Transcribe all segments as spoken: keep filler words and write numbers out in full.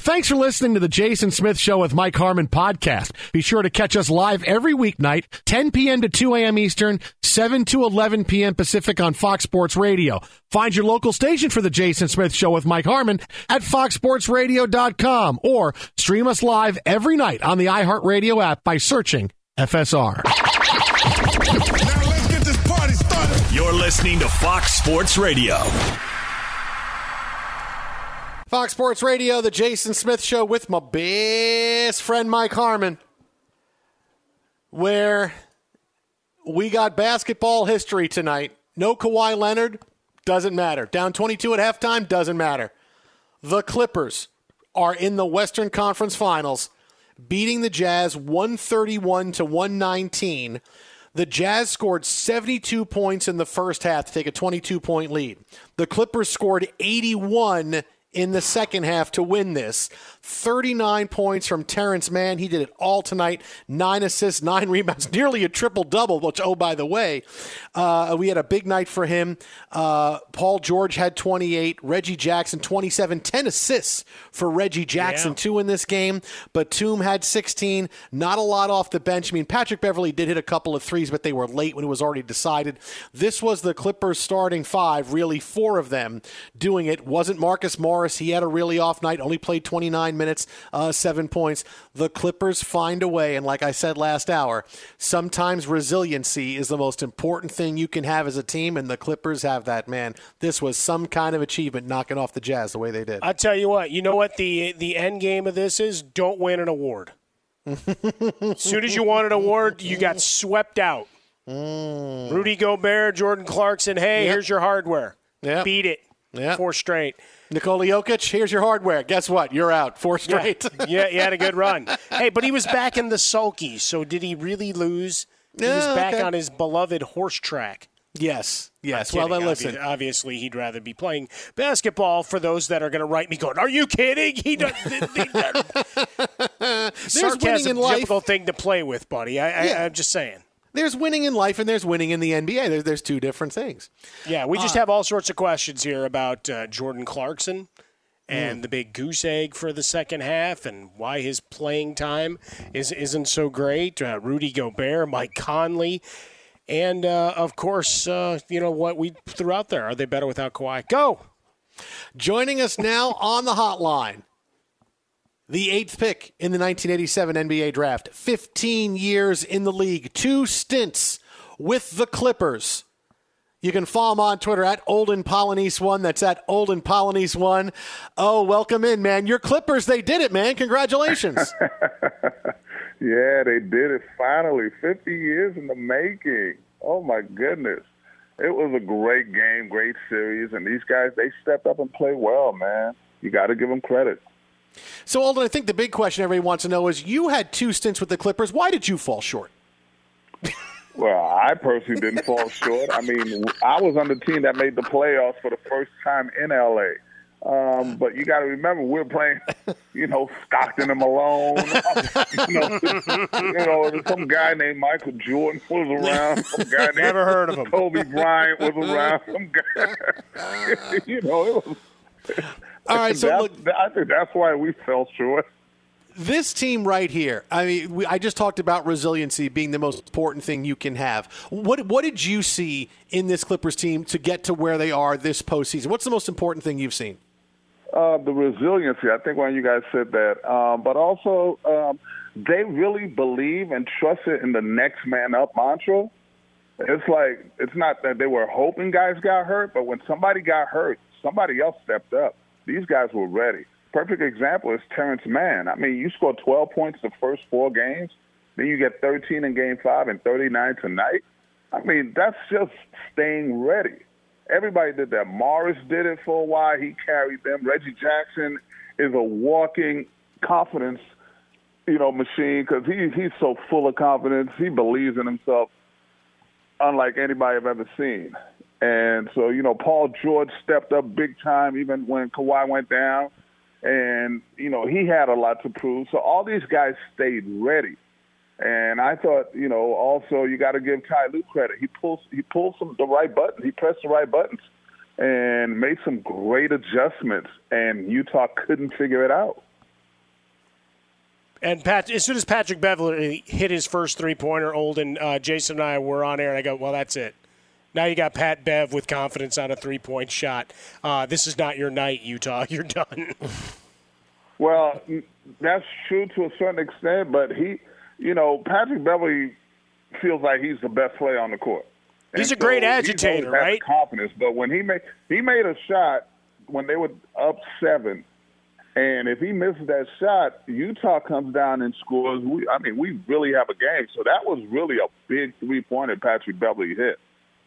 Thanks for listening to the Jason Smith Show with Mike Harmon podcast. Be sure to catch us live every weeknight, ten p.m. to two a.m. Eastern, seven to eleven p.m. Pacific on Fox Sports Radio. Find your local station for the Jason Smith Show with Mike Harmon at fox sports radio dot com or stream us live every night on the iHeartRadio app by searching F S R. Now let's get this party started. You're listening to Fox Sports Radio. Fox Sports Radio, the Jason Smith Show with my best friend Mike Harmon, where we got basketball history tonight. No Kawhi Leonard, doesn't matter. Down twenty-two at halftime, doesn't matter. The Clippers are in the Western Conference Finals, beating the Jazz one thirty-one to one nineteen. The Jazz scored seventy-two points in the first half to take a twenty-two point lead. The Clippers scored eighty-one in the second half to win this. thirty-nine points from Terrence Mann. He did it all tonight. Nine assists, nine rebounds, nearly a triple-double, which, oh, by the way, uh, we had a big night for him. Uh, Paul George had twenty-eight. Reggie Jackson, twenty-seven. ten assists for Reggie Jackson, yeah. two in this game. Batum had sixteen. Not a lot off the bench. I mean, Patrick Beverley did hit a couple of threes, but they were late when it was already decided. This was the Clippers starting five, really four of them doing it. Wasn't Marcus Morris. He had a really off night, only played twenty-nine minutes, uh, seven points. The Clippers find a way, and like I said last hour, sometimes resiliency is the most important thing you can have as a team, and the Clippers have that, man. This was some kind of achievement, knocking off the Jazz the way they did. I'll tell you what, you know what the the end game of this is? Don't win an award. As soon as you won an award, you got swept out. Mm. Rudy Gobert, Jordan Clarkson, hey, yep. here's your hardware. Yep. Beat it. Yep. Four straight. Nikola Jokic, here's your hardware. Guess what? You're out. Four straight. Yeah, yeah, he had a good run. Hey, but he was back in the sulky, so did he really lose? He yeah, was back okay. on his beloved horse track. Yes, yes. Well, then listen. Obviously, he'd rather be playing basketball. For those that are going to write me going, are you kidding? He does. Sarcasm is a difficult thing to play with, buddy. I, yeah. I, I'm just saying. There's winning in life and there's winning in the N B A. There's, there's two different things. Yeah, we just uh, have all sorts of questions here about uh, Jordan Clarkson and mm. the big goose egg for the second half and why his playing time is, isn't so great. Uh, Rudy Gobert, Mike Conley, and, uh, of course, uh, you know what we threw out there. Are they better without Kawhi? Go! Joining us now on the hotline, the eighth pick in the nineteen eighty-seven N B A draft, fifteen years in the league, two stints with the Clippers. You can follow him on Twitter at Olden Polynice one. That's at Olden Polynice one. Oh, welcome in, man. Your Clippers, they did it, man. Congratulations. Yeah, they did it finally. fifty years in the making. Oh, my goodness. It was a great game, great series, and these guys, they stepped up and played well, man. You got to give them credit. So, Alden, I think the big question everybody wants to know is you had two stints with the Clippers. Why did you fall short? Well, I personally didn't fall short. I mean, I was on the team that made the playoffs for the first time in L A. Um, but you got to remember, we're playing, you know, Stockton and Malone. you, know, you know, some guy named Michael Jordan was around. Some guy named Never heard of him. Kobe Bryant was around. Some guy, you know, it was. All right, so look, I think that's why we fell short. This team right here, I mean, we, I just talked about resiliency being the most important thing you can have. What what did you see in this Clippers team to get to where they are this postseason? What's the most important thing you've seen? Uh, the resiliency. I think one of you guys said that. Um, but also, um, they really believe and trusted in the next man up mantra. It's like, it's not that they were hoping guys got hurt, but when somebody got hurt, somebody else stepped up. These guys were ready. Perfect example is Terrence Mann. I mean, you scored twelve points the first four games, then you get thirteen in game five and thirty-nine tonight. I mean, that's just staying ready. Everybody did that. Morris did it for a while. He carried them. Reggie Jackson is a walking confidence, you know, machine because he, he's so full of confidence. He believes in himself unlike anybody I've ever seen. And so, you know, Paul George stepped up big time even when Kawhi went down. And, you know, he had a lot to prove. So all these guys stayed ready. And I thought, you know, also you got to give Ty Lue credit. He pulls he pulled some the right buttons. He pressed the right buttons and made some great adjustments. And Utah couldn't figure it out. And Pat, as soon as Patrick Beverly hit his first three-pointer, Olden, uh, Jason and I were on air, and I go, well, that's it. Now you got Pat Bev with confidence on a three-point shot. Uh, this is not your night, Utah. You're done. Well, that's true to a certain extent, but he, you know, Patrick Beverly feels like he's the best player on the court. He's And a great so agitator, he's right? Confidence, but when he made he made a shot when they were up seven. And if he misses that shot, Utah comes down and scores. We, I mean, we really have a game. So that was really a big three-pointer Patrick Beverly hit.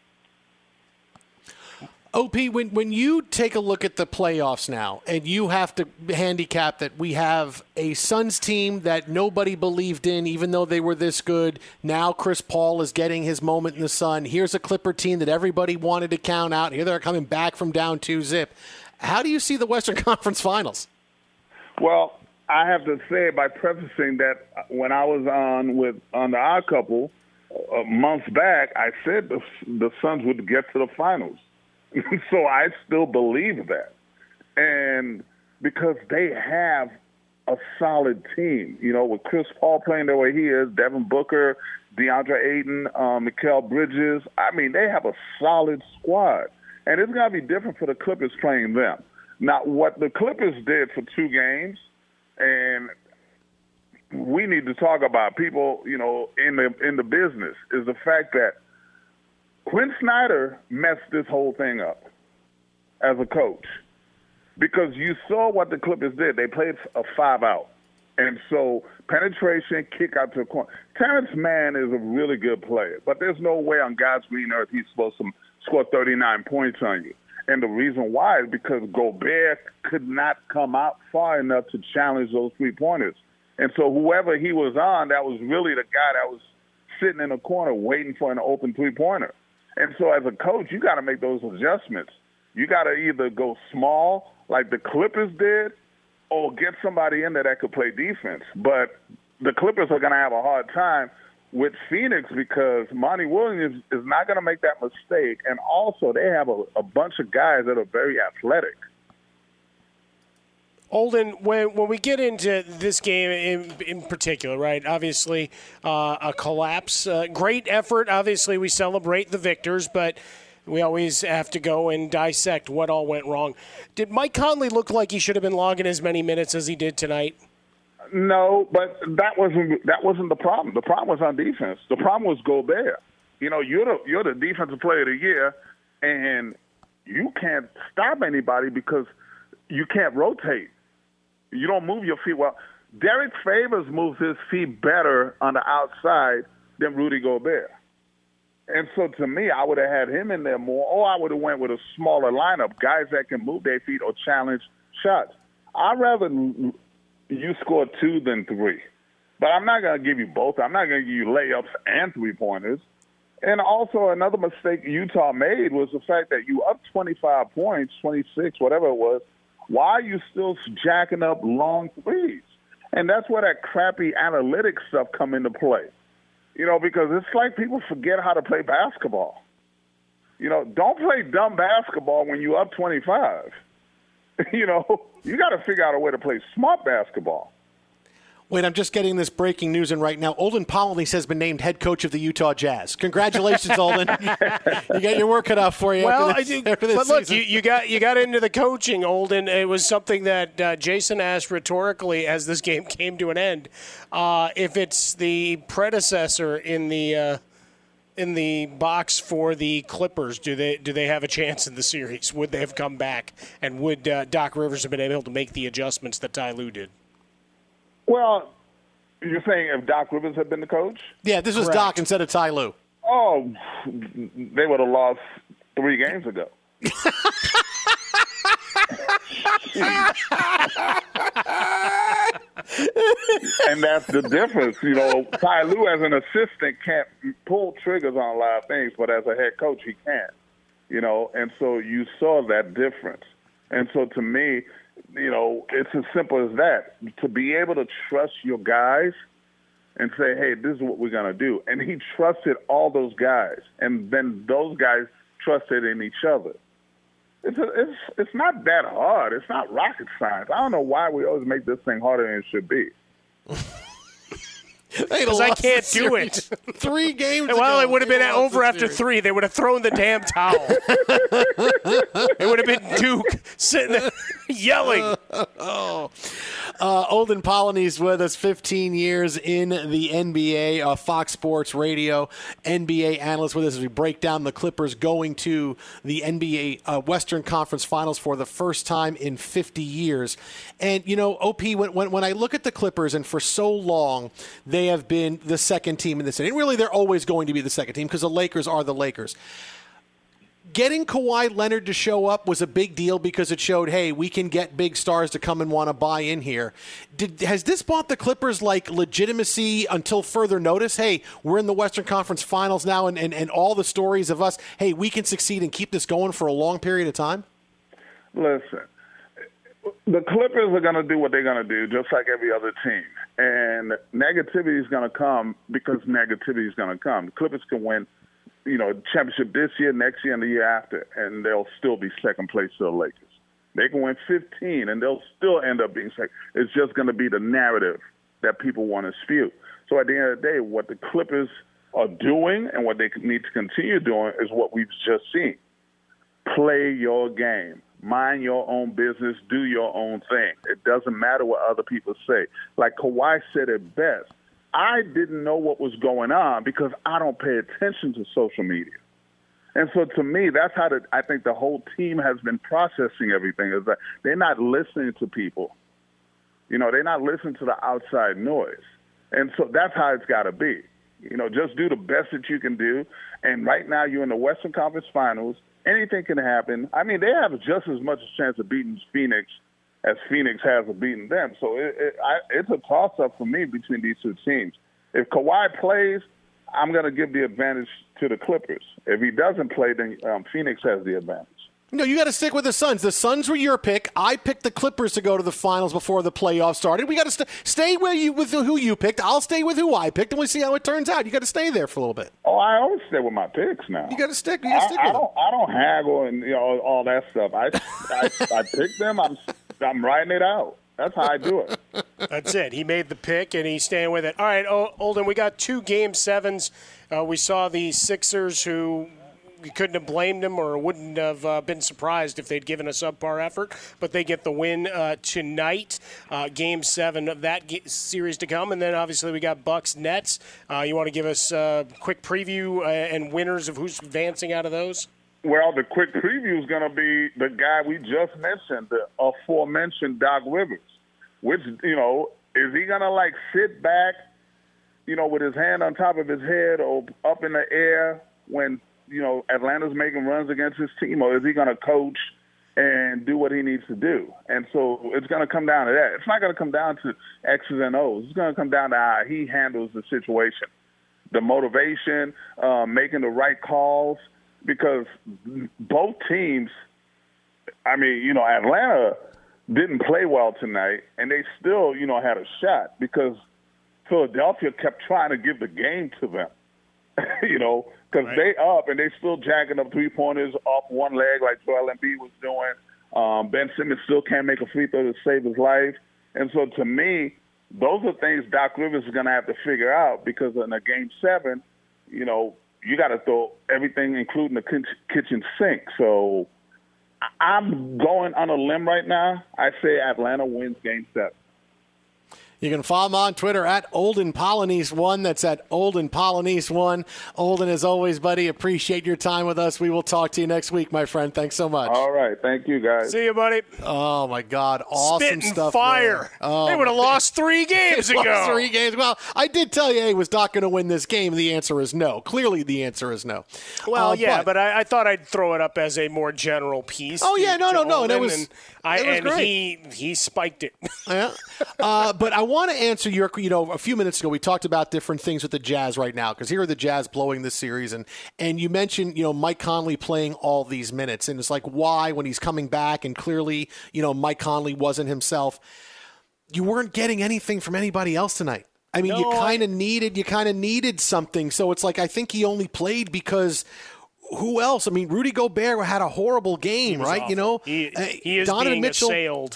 O P, when, when you take a look at the playoffs now and you have to handicap that we have a Suns team that nobody believed in, even though they were this good. Now Chris Paul is getting his moment in the sun. Here's a Clipper team that everybody wanted to count out. Here they're coming back from down two zip. How do you see the Western Conference Finals? Well, I have to say by prefacing that when I was on with on the Odd Couple uh, months back, I said the, the Suns would get to the finals. So I still believe that. And because they have a solid team, you know, with Chris Paul playing the way he is, Devin Booker, DeAndre Ayton, um, Mikal Bridges, I mean, they have a solid squad. And it's going to be different for the Clippers playing them. Now, what the Clippers did for two games, and we need to talk about people, you know, in the in the business, is the fact that Quinn Snyder messed this whole thing up as a coach because you saw what the Clippers did. They played a five-out. And so penetration, kick out to the corner. Terrence Mann is a really good player, but there's no way on God's green earth he's supposed to score thirty-nine points on you. And the reason why is because Gobert could not come out far enough to challenge those three-pointers. And so whoever he was on, that was really the guy that was sitting in a corner waiting for an open three-pointer. And so as a coach, you got to make those adjustments. You got to either go small like the Clippers did or get somebody in there that could play defense. But the Clippers are going to have a hard time with Phoenix because Monty Williams is not going to make that mistake. And also they have a, a bunch of guys that are very athletic. Olden, when when we get into this game in, in particular, right, obviously uh, a collapse, uh, great effort. Obviously we celebrate the victors, but we always have to go and dissect what all went wrong. Did Mike Conley look like he should have been logging as many minutes as he did tonight? No, but that wasn't that wasn't the problem. The problem was on defense. The problem was Gobert. You know, you're the you're the defensive player of the year, and you can't stop anybody because you can't rotate. You don't move your feet well. Derek Favors moves his feet better on the outside than Rudy Gobert. And so to me, I would have had him in there more, or I would have went with a smaller lineup, guys that can move their feet or challenge shots. I'd rather you score two than three. But I'm not going to give you both. I'm not going to give you layups and three-pointers. And also another mistake Utah made was the fact that you up twenty-five points, twenty-six, whatever it was. Why are you still jacking up long threes? And that's where that crappy analytics stuff come into play. You know, because it's like people forget how to play basketball. You know, don't play dumb basketball when you're up twenty-five. You know, you got to figure out a way to play smart basketball. Wait, I'm just getting this breaking news in right now. Olden Polynice has been named head coach of the Utah Jazz. Congratulations, Olden. You got your work cut out for you. Well, after this, I think, after this but look, season. you, you got you got into the coaching, Olden. It was something that uh, Jason asked rhetorically as this game came to an end. Uh, if it's the predecessor in the uh, in the box for the Clippers, do they do they have a chance in the series? Would they have come back, and would uh, Doc Rivers have been able to make the adjustments that Ty Lue did? Well, you're saying if Doc Rivers had been the coach? Yeah, this was Correct. Doc instead of Ty Lue. Oh, they would have lost three games ago. And that's the difference. You know, Ty Lue as an assistant can't pull triggers on a lot of things, but as a head coach, he can. You know, and so you saw that difference. And so to me, you know, it's as simple as that. To be able to trust your guys and say, hey, this is what we're going to do. And he trusted all those guys. And then those guys trusted in each other. It's a, it's it's not that hard. It's not rocket science. I don't know why we always make this thing harder than it should be. because I can't do it. Three games Well, ago, it would have been they over lost the after series. three. They would have thrown the damn towel. It would have been Duke sitting there yelling. Oh. Uh, Olden Polynice with us, fifteen years in the N B A, uh, Fox Sports Radio, N B A analyst with us as we break down the Clippers going to the N B A uh, Western Conference Finals for the first time in fifty years. And, you know, O P, when, when, when I look at the Clippers, and for so long they have been the second team in the city, and really they're always going to be the second team because the Lakers are the Lakers. Getting Kawhi Leonard to show up was a big deal because it showed, hey, we can get big stars to come and want to buy in here. Did, has this bought the Clippers like legitimacy until further notice? Hey, we're in the Western Conference Finals now, and, and, and all the stories of us, hey, we can succeed and keep this going for a long period of time? Listen, the Clippers are going to do what they're going to do, just like every other team. And negativity is going to come because negativity is going to come. The Clippers can win, you know, championship this year, next year, and the year after, and they'll still be second place to the Lakers. They can win fifteen, and they'll still end up being second. It's just going to be the narrative that people want to spew. So at the end of the day, what the Clippers are doing and what they need to continue doing is what we've just seen. Play your game. Mind your own business. Do your own thing. It doesn't matter what other people say. Like Kawhi said it best. I didn't know what was going on because I don't pay attention to social media. And so to me, that's how the, I think the whole team has been processing everything, is that they're not listening to people. You know, they're not listening to the outside noise. And so that's how it's got to be. You know, just do the best that you can do. And right now you're in the Western Conference Finals. Anything can happen. I mean, they have just as much a chance of beating Phoenix as Phoenix has of beating them. So it, it, I, it's a toss-up for me between these two teams. If Kawhi plays, I'm going to give the advantage to the Clippers. If he doesn't play, then um, Phoenix has the advantage. No, you got to stick with the Suns. The Suns were your pick. I picked the Clippers to go to the finals before the playoffs started. We got to st- stay where you with who you picked. I'll stay with who I picked, and we'll see how it turns out. You got to stay there for a little bit. Oh, I always stay with my picks now. You got to stick. You got to stick I, with I don't. them. I don't haggle and you know all that stuff. I I, I pick them. I'm I'm writing it out. That's how I do it. That's it. He made the pick, and he's staying with it. All right, Olden, we got two game sevens. Uh, we saw the Sixers, who we couldn't have blamed them or wouldn't have uh, been surprised if they'd given a subpar effort, but they get the win uh, tonight. Uh, game seven of that ge- series to come, and then obviously we got Bucks Nets. Uh, you want to give us a quick preview uh, and winners of who's advancing out of those? Well, the quick preview is going to be the guy we just mentioned, the aforementioned Doc Rivers. Which, you know, is he going to, like, sit back, you know, with his hand on top of his head or up in the air when, you know, Atlanta's making runs against his team? Or is he going to coach and do what he needs to do? And so it's going to come down to that. It's not going to come down to X's and O's. It's going to come down to how he handles the situation, the motivation, uh, making the right calls. Because both teams, I mean, you know, Atlanta didn't play well tonight, and they still, you know, had a shot because Philadelphia kept trying to give the game to them, you know, because right. they up and they still jacking up three-pointers off one leg like Joel Embiid was doing. Um, Ben Simmons still can't make a free throw to save his life. And so to me, those are things Doc Rivers is going to have to figure out because in a game seven, you know, you got to throw everything, including the kitchen sink. So I'm going on a limb right now. I say Atlanta wins game seven. You can follow him on Twitter at Olden Polynice one. That's at Olden Polynice one. Olden, as always, buddy, appreciate your time with us. We will talk to you next week, my friend. Thanks so much. All right. Thank you, guys. See you, buddy. Oh, my God. Awesome Spitting stuff. fire. Oh, they would have lost three games ago. Lost three games. Well, I did tell you, hey, was Doc going to win this game? The answer is no. Clearly, the answer is no. Well, uh, yeah, but, but I, I thought I'd throw it up as a more general piece. Oh, yeah, no, no, no. And it was, and I, it was and great. he, he spiked it. Yeah. Uh, but I want to answer your, you know, a few minutes ago we talked about different things with the Jazz right now because here are the Jazz blowing this series. And, and you mentioned, you know, Mike Conley playing all these minutes. And it's like, why when he's coming back and clearly, you know, Mike Conley wasn't himself. You weren't getting anything from anybody else tonight. I mean, no, you kind of needed, you kind of needed something. So it's like, I think he only played because who else? I mean, Rudy Gobert had a horrible game, right? Awful. You know, he, uh, he is Donovan being Mitchell, assailed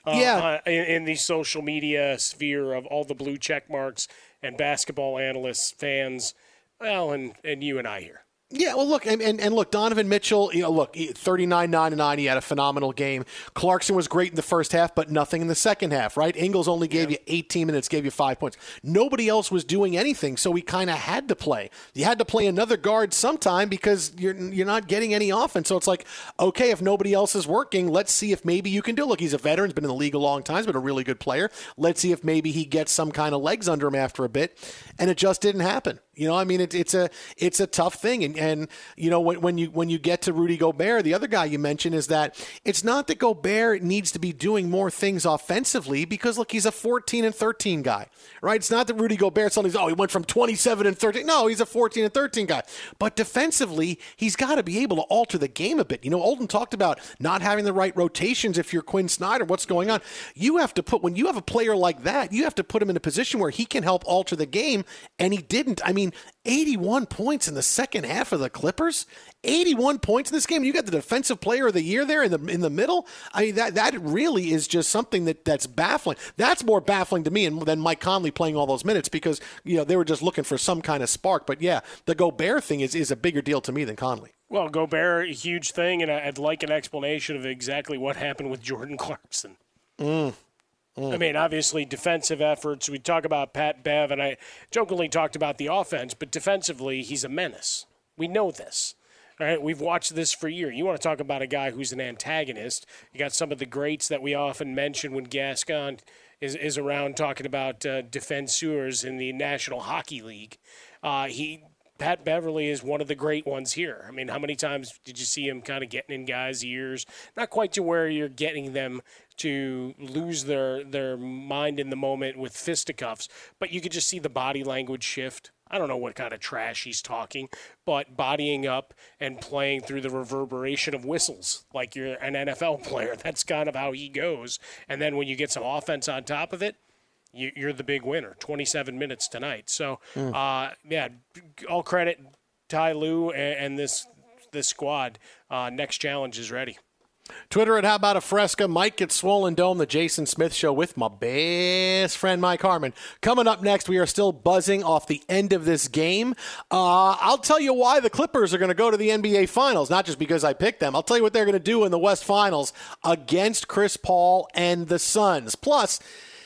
uh, Yeah. uh, in, in the social media sphere of all the blue check marks and basketball analysts, fans, well, and, and you and I here. Yeah, well, look, and, and, and look, Donovan Mitchell, you know, look, thirty-nine, nine, and nine, he had a phenomenal game. Clarkson was great in the first half, but nothing in the second half, right? Ingles only gave yeah. you eighteen minutes, gave you five points. Nobody else was doing anything, so he kind of had to play. You had to play another guard sometime because you're you're not getting any offense. So it's like, okay, if nobody else is working, let's see if maybe you can do it. Look, he's a veteran, he's been in the league a long time, he's been a really good player. Let's see if maybe he gets some kind of legs under him after a bit, and it just didn't happen. You know, I mean, it, it's a it's a tough thing, and and you know when, when you when you get to Rudy Gobert, the other guy you mentioned is that it's not that Gobert needs to be doing more things offensively because look, he's a fourteen and thirteen guy, right? It's not that Rudy Gobert suddenly oh he went from twenty-seven and thirteen. No, he's a fourteen and thirteen guy. But defensively, he's got to be able to alter the game a bit. You know, Olden talked about not having the right rotations. If you're Quinn Snyder, what's going on? You have to put when you have a player like that, you have to put him in a position where he can help alter the game, and he didn't. I mean. eighty-one points in the second half of the Clippers. eighty-one points in this game. You got the defensive player of the year there in the in the middle. I mean, that that really is just something that, that's baffling. That's more baffling to me than Mike Conley playing all those minutes because you know they were just looking for some kind of spark. But yeah, the Gobert thing is, is a bigger deal to me than Conley. Well, Gobert, a huge thing, and I'd like an explanation of exactly what happened with Jordan Clarkson. Mm. Mm. I mean, obviously, defensive efforts. We talk about Pat Bev, and I jokingly talked about the offense, but defensively, he's a menace. We know this. All right, we've watched this for years. You want to talk about a guy who's an antagonist. You got some of the greats that we often mention when Gascon is, is around talking about uh, defenseurs in the National Hockey League. Uh, he Pat Beverly is one of the great ones here. I mean, how many times did you see him kind of getting in guys' ears? Not quite to where you're getting them to lose their, their mind in the moment with fisticuffs, but you could just see the body language shift. I don't know what kind of trash he's talking, but bodying up and playing through the reverberation of whistles like you're an N F L player. That's kind of how he goes. And then when you get some offense on top of it, you're the big winner, twenty-seven minutes tonight. So, mm. uh, yeah, all credit Ty Lue and, and this this squad. Uh, next challenge is ready. Twitter at How About a Fresca. Mike at Swollen Dome, the Jason Smith Show with my best friend Mike Harmon. Coming up next, we are still buzzing off the end of this game. Uh, I'll tell you why the Clippers are going to go to the N B A Finals, not just because I picked them. I'll tell you what they're going to do in the West Finals against Chris Paul and the Suns. Plus,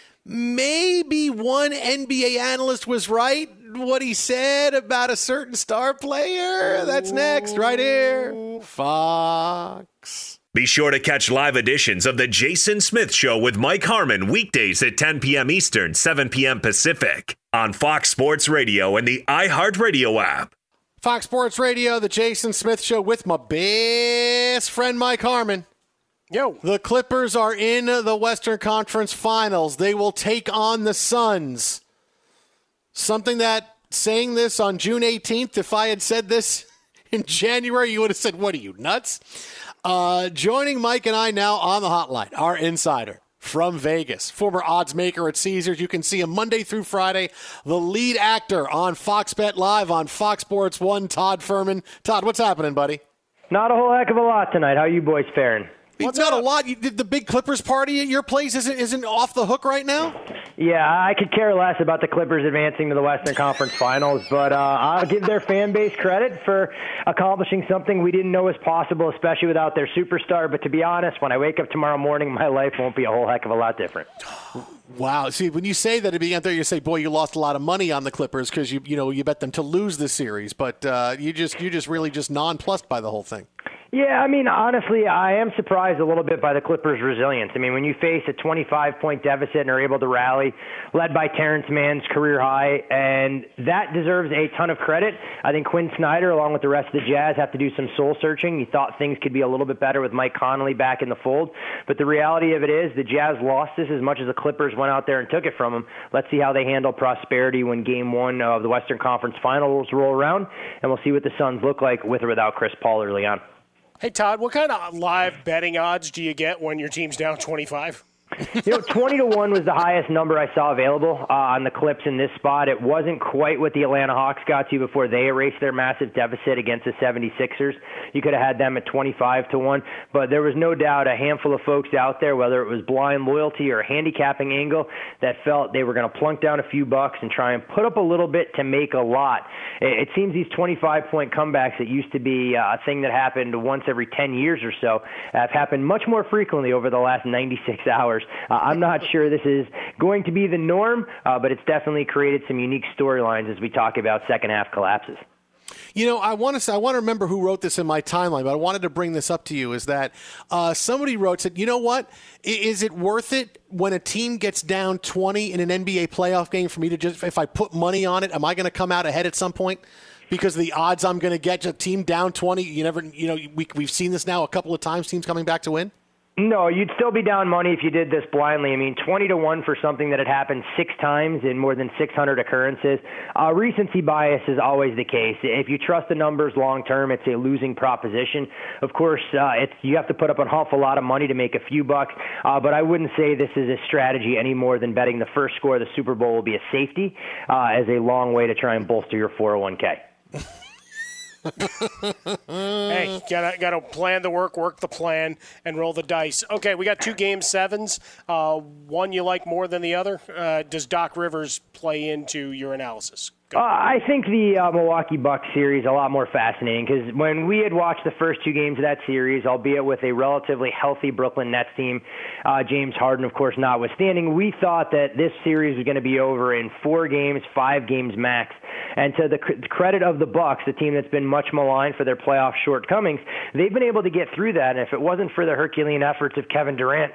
maybe one N B A analyst was right, what he said about a certain star player. That's next, right here. Fox. Be sure to catch live editions of The Jason Smith Show with Mike Harmon weekdays at ten p.m. Eastern, seven p.m. Pacific on Fox Sports Radio and the iHeartRadio app. Fox Sports Radio, The Jason Smith Show with my best friend Mike Harmon. Yo. The Clippers are in the Western Conference Finals. They will take on the Suns. Something that, saying this on June eighteenth, if I had said this in January, you would have said, what are you, nuts? Uh, joining Mike and I now on the hotline, our insider from Vegas, former odds maker at Caesars. You can see him Monday through Friday, the lead actor on Fox Bet Live on Fox Sports one, Todd Furman. Todd, what's happening, buddy? Not a whole heck of a lot tonight. How you boys faring? It's not a lot. You, the big Clippers party at your place isn't isn't off the hook right now? Yeah, I could care less about the Clippers advancing to the Western Conference Finals, but uh, I'll give their fan base credit for accomplishing something we didn't know was possible, especially without their superstar. But to be honest, when I wake up tomorrow morning, my life won't be a whole heck of a lot different. Wow. See, when you say that at the beginning there, you say, boy, you lost a lot of money on the Clippers because you you know you bet them to lose this series, but uh, you just you just really just nonplussed by the whole thing. Yeah, I mean, honestly, I am surprised a little bit by the Clippers' resilience. I mean, when you face a twenty-five point deficit and are able to rally, led by Terrence Mann's career high, and that deserves a ton of credit. I think Quinn Snyder, along with the rest of the Jazz, have to do some soul-searching. You thought things could be a little bit better with Mike Conley back in the fold, but the reality of it is the Jazz lost this as much as the Clippers went out there and took it from them. Let's see how they handle prosperity when Game one of the Western Conference Finals roll around, and we'll see what the Suns look like with or without Chris Paul early on. Hey, Todd, what kind of live betting odds do you get when your team's down twenty-five? You know, twenty to one was the highest number I saw available uh, on the Clips in this spot. It wasn't quite what the Atlanta Hawks got to before they erased their massive deficit against the seventy-sixers. You could have had them at twenty-five to one, but there was no doubt a handful of folks out there, whether it was blind loyalty or a handicapping angle, that felt they were going to plunk down a few bucks and try and put up a little bit to make a lot. It, it seems these twenty-five point comebacks that used to be uh, a thing that happened once every ten years or so have happened much more frequently over the last ninety-six hours. Uh, I'm not sure this is going to be the norm, uh, but it's definitely created some unique storylines as we talk about second half collapses. You know, I want to say, I want to remember who wrote this in my timeline, but I wanted to bring this up to you, is that uh, somebody wrote, said, you know what, is it worth it when a team gets down twenty in an N B A playoff game for me to just, if I put money on it, am I going to come out ahead at some point? Because of the odds I'm going to get a team down twenty, you never, you know, we, we've seen this now a couple of times, teams coming back to win. No, you'd still be down money if you did this blindly. I mean, twenty to one for something that had happened six times in more than six hundred occurrences. Uh, recency bias is always the case. If you trust the numbers long term, it's a losing proposition. Of course, uh, it's you have to put up an awful lot of money to make a few bucks, uh, but I wouldn't say this is a strategy any more than betting the first score of the Super Bowl will be a safety uh, as a long way to try and bolster your four oh one k. Hey, gotta gotta plan the work, work the plan, and roll the dice. Okay, we got two game sevens. Uh, one you like more than the other. Uh, does Doc Rivers play into your analysis? Uh, I think the uh, Milwaukee Bucks series is a lot more fascinating because when we had watched the first two games of that series, albeit with a relatively healthy Brooklyn Nets team, uh, James Harden, of course, notwithstanding, we thought that this series was going to be over in four games, five games max. And to the cr- credit of the Bucks, the team that's been much maligned for their playoff shortcomings, they've been able to get through that. And if it wasn't for the Herculean efforts of Kevin Durant,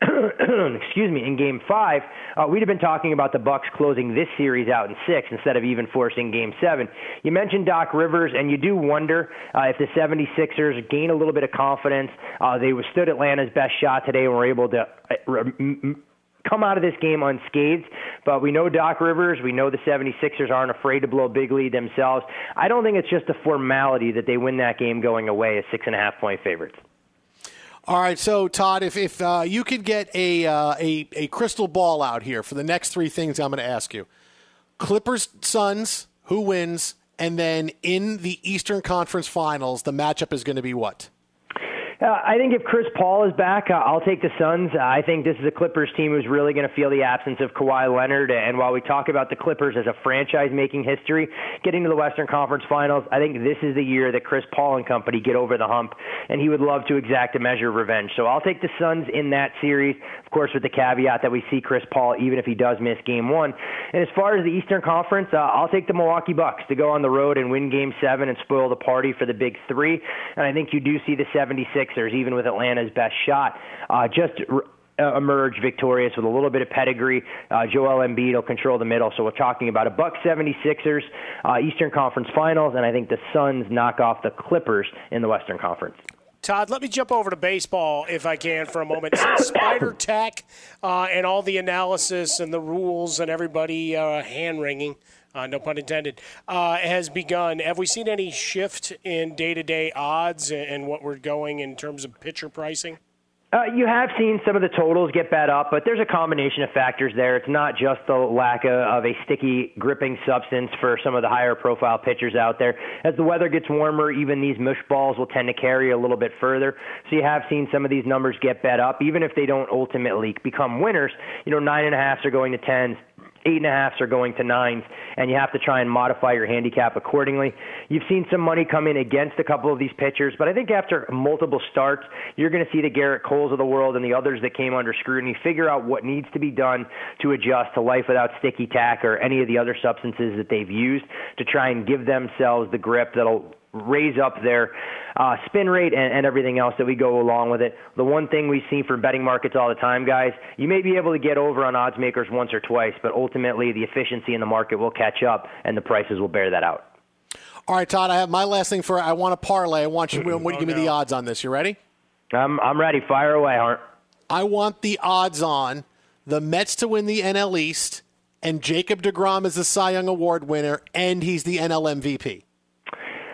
excuse me, in Game Five, uh, we'd have been talking about the Bucks closing this series out in six instead of even forcing Game Seven. You mentioned Doc Rivers, and you do wonder uh, if the seventy-sixers gain a little bit of confidence. Uh, they withstood Atlanta's best shot today and were able to Uh, m- come out of this game unscathed, but we know Doc Rivers, we know the seventy-sixers aren't afraid to blow a big lead themselves. I don't think it's just a formality that they win that game going away as six and a half point favorites. All right, so Todd, if if uh, you could get a, uh, a a crystal ball out here for the next three things I'm going to ask you: Clippers, Suns, who wins, and then in the Eastern Conference Finals, the matchup is going to be what? Uh, I think if Chris Paul is back, uh, I'll take the Suns. Uh, I think this is a Clippers team who's really going to feel the absence of Kawhi Leonard. And while we talk about the Clippers as a franchise making history, getting to the Western Conference Finals, I think this is the year that Chris Paul and company get over the hump, and he would love to exact a measure of revenge. So I'll take the Suns in that series, of course, with the caveat that we see Chris Paul even if he does miss Game One. And as far as the Eastern Conference, uh, I'll take the Milwaukee Bucks to go on the road and win Game Seven and spoil the party for the Big Three. And I think you do see the seventy-sixers, even with Atlanta's best shot, uh, just uh, emerge victorious with a little bit of pedigree. Uh, Joel Embiid will control the middle. So we're talking about a Bucks seventy-sixers uh, Eastern Conference Finals, and I think the Suns knock off the Clippers in the Western Conference. Todd, let me jump over to baseball, if I can, for a moment. Spider Tech uh, and all the analysis and the rules and everybody uh, hand-wringing, uh, no pun intended, uh, has begun. Have we seen any shift in day-to-day odds and what we're going in terms of pitcher pricing? Uh, you have seen some of the totals get bet up, but there's a combination of factors there. It's not just the lack of, of a sticky, gripping substance for some of the higher-profile pitchers out there. As the weather gets warmer, even these mush balls will tend to carry a little bit further. So you have seen some of these numbers get bet up, even if they don't ultimately become winners. You know, nine and a halves are going to tens. Eight and a halves are going to nines, and you have to try and modify your handicap accordingly. You've seen some money come in against a couple of these pitchers, but I think after multiple starts, you're going to see the Garrett Coles of the world and the others that came under scrutiny figure out what needs to be done to adjust to life without sticky tack or any of the other substances that they've used to try and give themselves the grip that'll raise up their uh, spin rate and, and everything else that we go along with it. The one thing we see from betting markets all the time, guys, you may be able to get over on odds makers once or twice, but ultimately the efficiency in the market will catch up and the prices will bear that out. All right, Todd, I have my last thing for I want to parlay. I want you to oh, give me no. the odds on this. You ready? I'm, I'm ready. Fire away, Hart. I want the odds on the Mets to win the N L East and Jacob deGrom is the Cy Young Award winner and he's the N L M V P.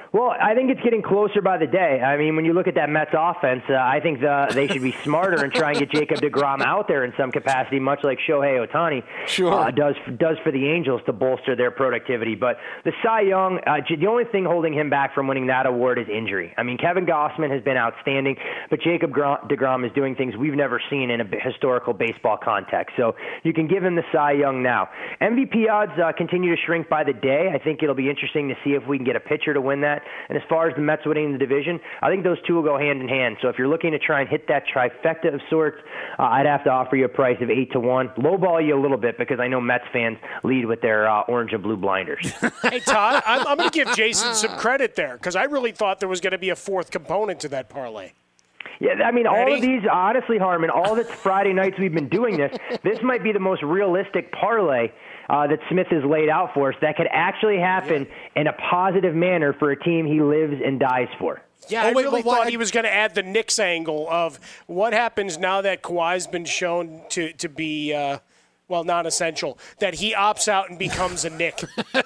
Well, I think it's getting closer by the day. I mean, when you look at that Mets offense, uh, I think the, they should be smarter and try and get Jacob deGrom out there in some capacity, much like Shohei Ohtani sure. uh, does does for the Angels to bolster their productivity. But the Cy Young, uh, the only thing holding him back from winning that award is injury. I mean, Kevin Gausman has been outstanding, but Jacob deGrom is doing things we've never seen in a historical baseball context. So you can give him the Cy Young now. M V P odds uh, continue to shrink by the day. I think it'll be interesting to see if we can get a pitcher to win that. And as far as the Mets winning the division, I think those two will go hand in hand. So if you're looking to try and hit that trifecta of sorts, uh, I'd have to offer you a price of eight to one. Lowball you a little bit because I know Mets fans lead with their uh, orange and blue blinders. Hey, Todd, I'm, I'm going to give Jason some credit there because I really thought there was going to be a fourth component to that parlay. Yeah, I mean, Ready? all of these, honestly, Harmon, all the Friday nights we've been doing this, this might be the most realistic parlay Uh, that Smith has laid out for us that could actually happen yeah. in a positive manner for a team he lives and dies for. Yeah, oh, I wait, really why, thought he was going to add the Knicks angle of what happens now that Kawhi's been shown to, to be, uh, well, non-essential, that he opts out and becomes a Knick.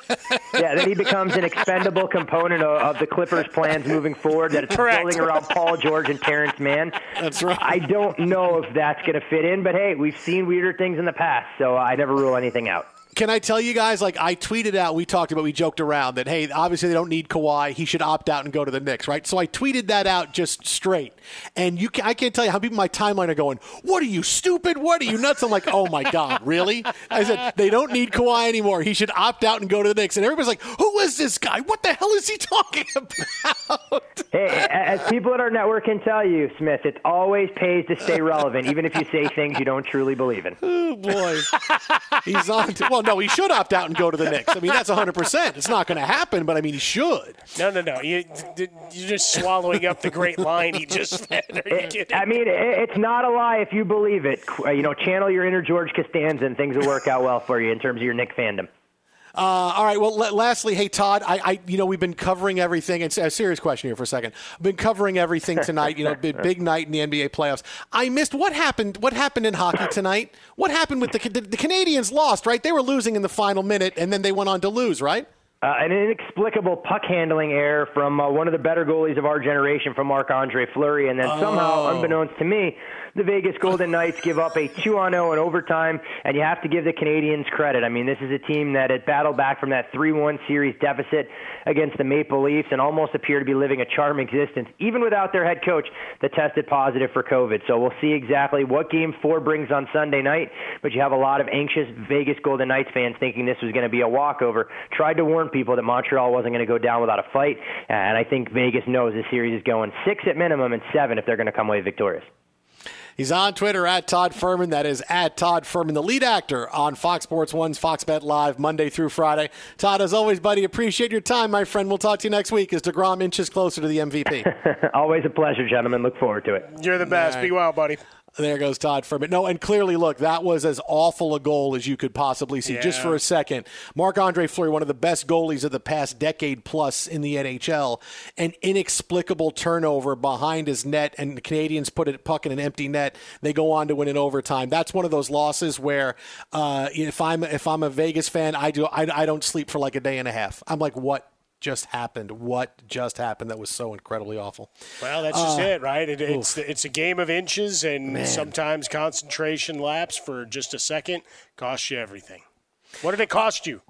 Yeah, that he becomes an expendable component of, of the Clippers' plans moving forward, that it's Correct. building around Paul George and Terrence Mann. That's right. I don't know if that's going to fit in, but hey, we've seen weirder things in the past, so I never rule anything out. Can I tell you guys, like I tweeted out, we talked about, we joked around that, hey, obviously they don't need Kawhi. He should opt out and go to the Knicks, right? So I tweeted that out just straight. And you can, I can't tell you how people in my timeline are going, what are you, stupid? What are you, nuts? I'm like, oh, my God, really? I said, they don't need Kawhi anymore. He should opt out and go to the Knicks. And everybody's like, who is this guy? What the hell is he talking about? Hey, as people at our network can tell you, Smith, it always pays to stay relevant, even if you say things you don't truly believe in. Oh, boy. He's on to, well, no, he should opt out and go to the Knicks. I mean, that's one hundred percent. It's not going to happen, but, I mean, he should. No, no, no. You, you're just swallowing up the great line he just said. Are you kidding? I mean, it's not a lie if you believe it. You know, channel your inner George Costanza and things will work out well for you in terms of your Knick fandom. Uh, all right. Well, l- lastly, hey, Todd, I, I, you know, we've been covering everything. It's a serious question here for a second. I've been covering everything tonight. You know, big, big night in the N B A playoffs. I missed what happened. What happened in hockey tonight? What happened with the the, the Canadians? Lost, right? They were losing in the final minute, and then they went on to lose, right? Uh, an inexplicable puck handling error from uh, one of the better goalies of our generation, from Marc-Andre Fleury, and then oh. somehow, unbeknownst to me, the Vegas Golden Knights give up a two on oh in overtime, and you have to give the Canadians credit. I mean, this is a team that had battled back from that three one series deficit against the Maple Leafs and almost appear to be living a charmed existence, even without their head coach that tested positive for COVID. So we'll see exactly what Game four brings on Sunday night, but you have a lot of anxious Vegas Golden Knights fans thinking this was going to be a walkover. Tried to warn people that Montreal wasn't going to go down without a fight, and I think Vegas knows this series is going six at minimum and seven if they're going to come away victorious. He's on Twitter at Todd Furman. That is at Todd Furman, the lead actor on Fox Sports one's Fox Bet Live, Monday through Friday. Todd, as always, buddy, appreciate your time, my friend. We'll talk to you next week as DeGrom inches closer to the M V P. Always a pleasure, gentlemen. Look forward to it. You're the best. Right. Be well, buddy. There goes Todd Furman. No, and clearly, look, that was as awful a goal as you could possibly see. Yeah. Just for a second, Marc-Andre Fleury, one of the best goalies of the past decade plus in the N H L, an inexplicable turnover behind his net, and the Canadians put a puck in an empty net. They go on to win in overtime. That's one of those losses where uh, if I'm if I'm a Vegas fan, I do I, I don't sleep for like a day and a half. I'm like, what just happened? What just happened that was so incredibly awful? Well, that's just uh, it, right? It, it's it's a game of inches, and Man. sometimes concentration lapse for just a second costs you everything. What did it cost you?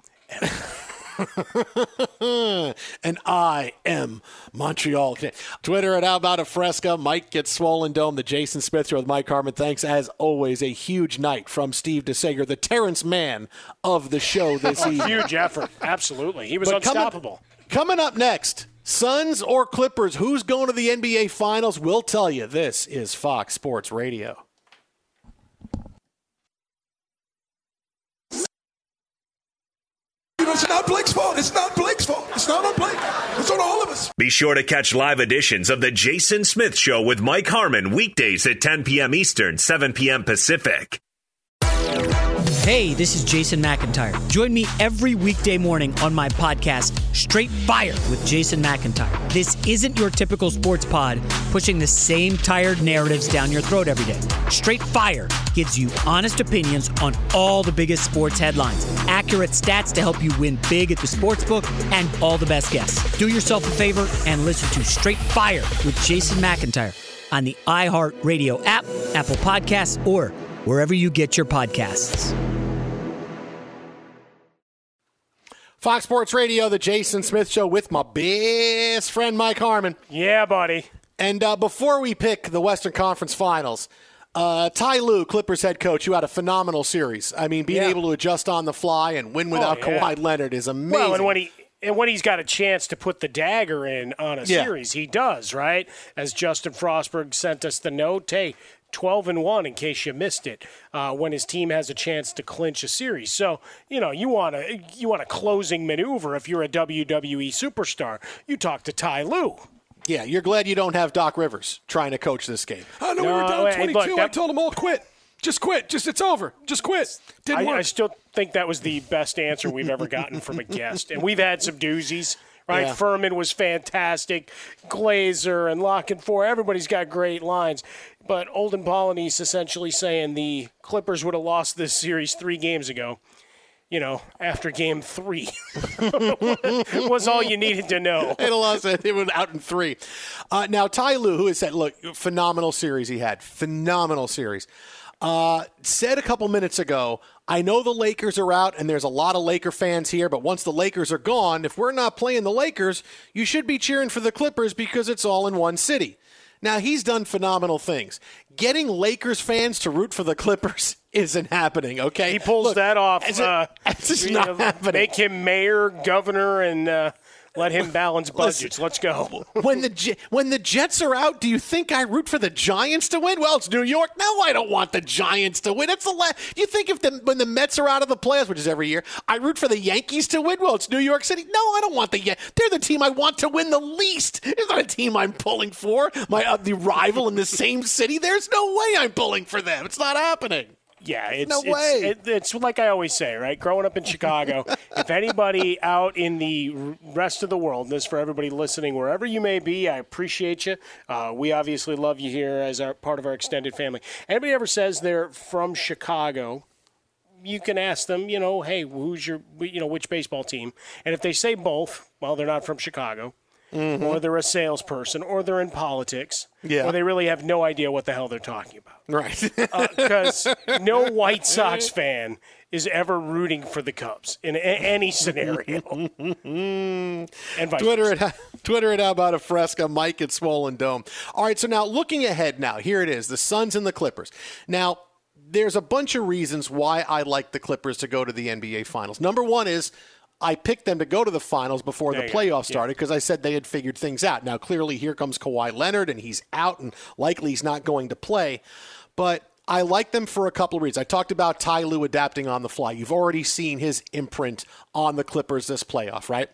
And I am Montreal. Twitter at How About a Fresca. Mike gets Swollen Dome. The Jason Smith Show with Mike Harmon. Thanks, as always, a huge night from Steve DeSager, the Terrence Mann of the show this oh, evening. Huge effort. Absolutely. He was But unstoppable. Coming, coming up next, Suns or Clippers, who's going to the N B A Finals? We'll tell you. This is Fox Sports Radio. It's not Blake's fault. It's not Blake's fault. It's not on Blake. It's on all of us. Be sure to catch live editions of The Jason Smith Show with Mike Harmon weekdays at ten p.m. Eastern, seven p.m. Pacific. Hey, this is Jason McIntyre. Join me every weekday morning on my podcast, Straight Fire with Jason McIntyre. This isn't your typical sports pod pushing the same tired narratives down your throat every day. Straight Fire gives you honest opinions on all the biggest sports headlines, accurate stats to help you win big at the sportsbook, and all the best guests. Do yourself a favor and listen to Straight Fire with Jason McIntyre on the iHeartRadio app, Apple Podcasts, or wherever you get your podcasts. Fox Sports Radio, the Jason Smith Show with my best friend Mike Harmon. Yeah, buddy. And uh, before we pick the Western Conference Finals, uh, Ty Lue, Clippers head coach, you had a phenomenal series. I mean, being Yeah. able to adjust on the fly and win without Oh, yeah. Kawhi Leonard is amazing. Well, and when he and when he's got a chance to put the dagger in on a Yeah. series, he does, right? As Justin Frostberg sent us the note, hey, twelve and one in case you missed it, uh, when his team has a chance to clinch a series. So, you know, you want a you want a closing maneuver if you're a W W E superstar. You talk to Ty Lue. Yeah, you're glad you don't have Doc Rivers trying to coach this game. I know we No, were down hey, twenty-two. look, I that- told them all quit. Just quit. Just it's over. Just quit. Didn't I, work. I still think that was the best answer we've ever gotten from a guest. And we've had some doozies, right? Yeah. Furman was fantastic. Glazer and Lock and Four, everybody's got great lines. But Olden Polynice essentially saying the Clippers would have lost this series three games ago, you know, after game three. was all you needed to know. It lost it. It was out in three. Uh, now, Ty Lue, who has said, look, phenomenal series he had. Phenomenal series. Uh, said a couple minutes ago, I know the Lakers are out, and there's a lot of Laker fans here, but once the Lakers are gone, if we're not playing the Lakers, you should be cheering for the Clippers because it's all in one city. Now, he's done phenomenal things. Getting Lakers fans to root for the Clippers isn't happening, okay? He pulls Look, that off. It's, a- uh, it's just you not know, happening. Make him mayor, governor, and uh, let him balance budgets. Let's go. when the Je- when the Jets are out, do you think I root for the Giants to win? Well, it's New York. No, I don't want the Giants to win. It's the la- Do you think if the when the Mets are out of the playoffs, which is every year, I root for the Yankees to win? Well, it's New York City. No, I don't want the Yan- They're the team I want to win the least. It's not a team I'm pulling for. My uh, the rival in the same city. There's no way I'm pulling for them. It's not happening. Yeah, it's No it's, way. It, it's like I always say, right? Growing up in Chicago, if anybody out in the r- rest of the world, and this is for everybody listening, wherever you may be, I appreciate you. Uh, we obviously love you here as our part of our extended family. Anybody ever says they're from Chicago, you can ask them, you know, hey, who's your, you know, which baseball team? And if they say both, well, they're not from Chicago. Mm-hmm. Or they're a salesperson, or they're in politics, Yeah. or they really have no idea what the hell they're talking about. Right. Because uh, no White Sox fan is ever rooting for the Cubs in a- any scenario. and vice Twitter versa. at Twitter at How About a Fresca, Mike at Swollen Dome. All right, so now looking ahead now, here it is, the Suns and the Clippers. Now, there's a bunch of reasons why I like the Clippers to go to the N B A Finals. Number one is I picked them to go to the finals before There the you go. playoffs Yeah. started because I said they had figured things out. Now, clearly, here comes Kawhi Leonard, and he's out, and likely he's not going to play. But I like them for a couple of reasons. I talked about Ty Lue adapting on the fly. You've already seen his imprint on the Clippers this playoff, right?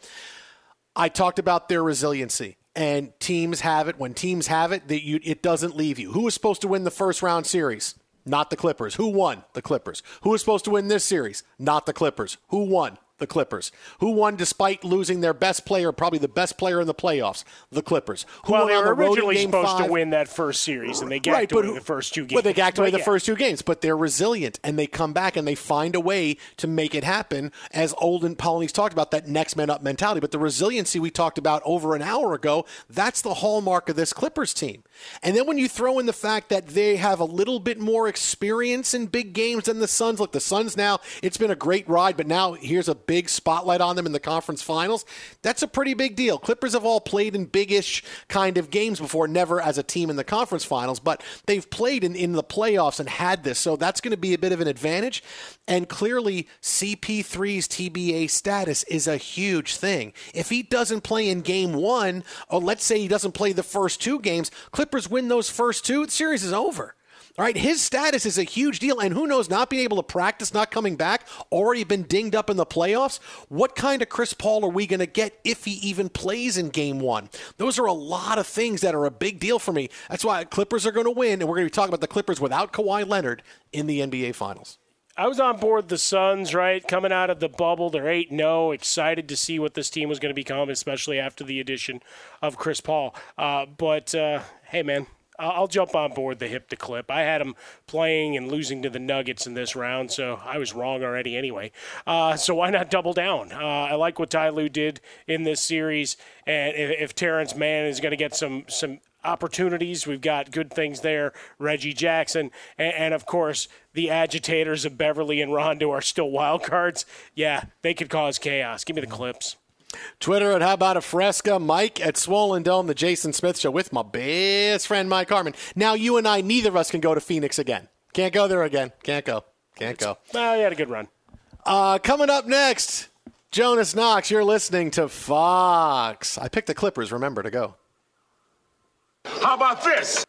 I talked about their resiliency. And teams have it. When teams have it, that you, it doesn't leave you. Who was supposed to win the first round series? Not the Clippers. Who won? The Clippers. Who was supposed to win this series? Not the Clippers. Who won? The Clippers. Who won despite losing their best player, probably the best player in the playoffs? The Clippers. Who Well, won they on were the road in originally game supposed five? to win that first series, and they gacked Right, but away who- the first two games. Well, they gacked away But the yeah. first two games, but they're resilient and they come back and they find a way to make it happen. As Olden Polynice talked about, that next man up mentality. But the resiliency we talked about over an hour ago, that's the hallmark of this Clippers team. And then when you throw in the fact that they have a little bit more experience in big games than the Suns. Look, the Suns now, it's been a great ride, but now here's a big spotlight on them in the conference finals. That's a pretty big deal. Clippers have all played in big-ish kind of games before, never as a team in the conference finals, but they've played in, in the playoffs and had this, so that's going to be a bit of an advantage. And clearly, C P three's T B A status is a huge thing. If he doesn't play in game one, or let's say he doesn't play the first two games, Clippers win those first two, the series is over. All right, his status is a huge deal, and who knows, not being able to practice, not coming back, already been dinged up in the playoffs. What kind of Chris Paul are we going to get if he even plays in game one? Those are a lot of things that are a big deal for me. That's why Clippers are going to win, and we're going to be talking about the Clippers without Kawhi Leonard in the N B A Finals. I was on board the Suns, right? Coming out of the bubble, they're eight and oh, excited to see what this team was going to become, especially after the addition of Chris Paul. Uh, but, uh, hey, man, I'll jump on board the hip to clip. I had him playing and losing to the Nuggets in this round, so I was wrong already anyway. Uh, so why not double down? Uh, I like what Ty Lue did in this series, and if, if Terrence Mann is going to get some some opportunities, we've got good things there. Reggie Jackson, and, and of course the agitators of Beverly and Rondo are still wild cards. Yeah, they could cause chaos. Give me the Clips. Twitter at How About a Fresca, Mike at Swollen Dome, the Jason Smith Show with my best friend Mike Harmon. Now you and I, neither of us can go to Phoenix again. Can't go there again. Can't go. Can't go. Well, you had a good run. Uh, coming up next, Jonas Knox. You're listening to Fox. I picked the Clippers. Remember to go. How about this?